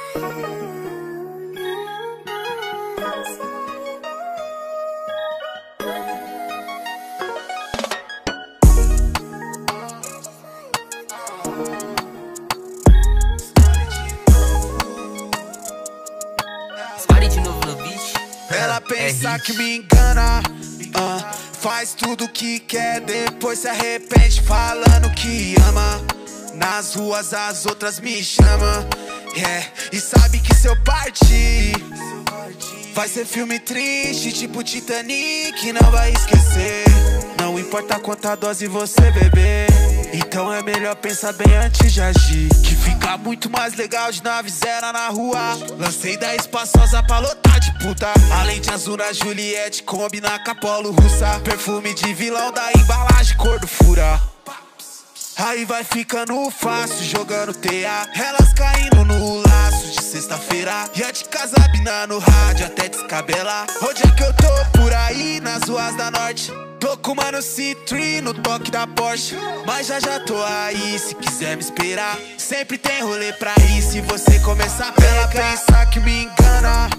Ela pensa que me engana, faz tudo que quer, depois se arrepende falando que ama. Nas ruas as outras me chamam, e sabe que se eu partir vai ser filme triste, tipo Titanic, não vai esquecer. Não importa quanta dose você beber, então é melhor pensar bem antes de agir, que fica muito mais legal de nave zero na rua. Lancei da espaçosa pra lotar de puta, além de azul na Juliette, combina com a polo russa, perfume de vilão da embalagem cor do fura. Aí vai ficando fácil jogando teia, elas caindo no laço de sexta-feira, e a de casa bina no rádio até descabelar. Onde é que eu tô? Por aí nas ruas da norte, tô com o mano C3 no toque da Porsche, mas já tô aí, se quiser me esperar. Sempre tem rolê pra ir, se você começar a pegar. Ela pensa que me engana,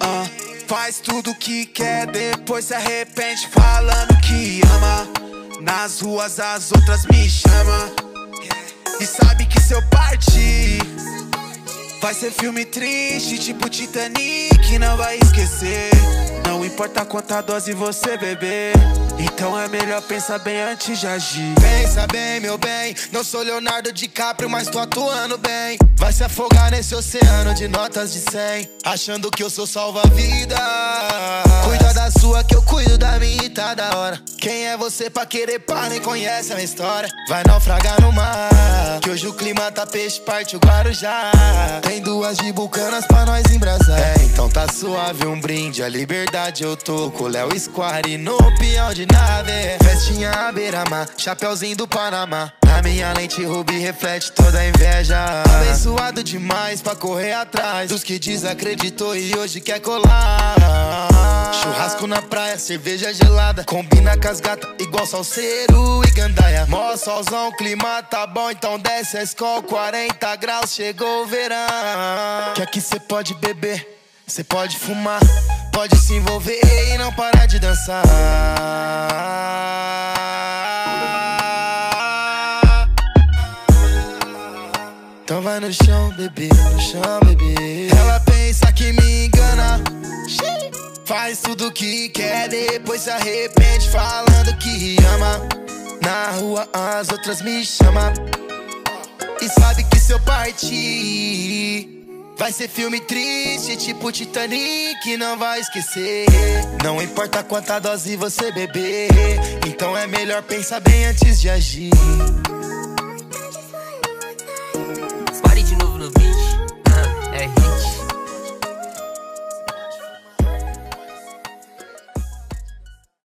faz tudo que quer, depois se arrepende falando que ama. Nas ruas as outras me chamam, e sabe que se eu partir vai ser filme triste, tipo Titanic, não vai esquecer. Não importa quanta dose você beber, então é melhor pensar bem antes de agir. Pensa bem, meu bem, não sou Leonardo DiCaprio, mas tô atuando bem. Vai se afogar nesse oceano de notas de 100, achando que eu sou salva-vida. Cuida da sua que eu cuido da minha e tá da hora. Quem é você pra querer par, nem conhece a minha história. Vai naufragar no mar, que hoje o clima tá peixe, parte o Guarujá. Tem duas de Bucanas pra nós embrasar. Então tá suave, um brinde à liberdade. Eu tô com o Léo Square no peão de nave, festinha à beira-mar, chapeuzinho do Panamá. Na minha lente rubi reflete toda a inveja. Abençoado demais pra correr atrás dos que desacreditou e hoje quer colar. Churrasco na praia, cerveja gelada, combina com as gatas igual salseiro e gandaia. Mó solzão, clima tá bom, então desce a escola, 40 graus, chegou o verão. Que aqui cê pode beber, cê pode fumar, pode se envolver e não parar de dançar. Então vai no chão, bebê, no chão, bebê. Ela pensa que me engana, faz tudo que quer, depois se arrepende falando que ama. Na rua as outras me chamam, e sabe que se eu partir vai ser filme triste, tipo Titanic, não vai esquecer. Não importa quanta dose você beber, então é melhor pensar bem antes de agir.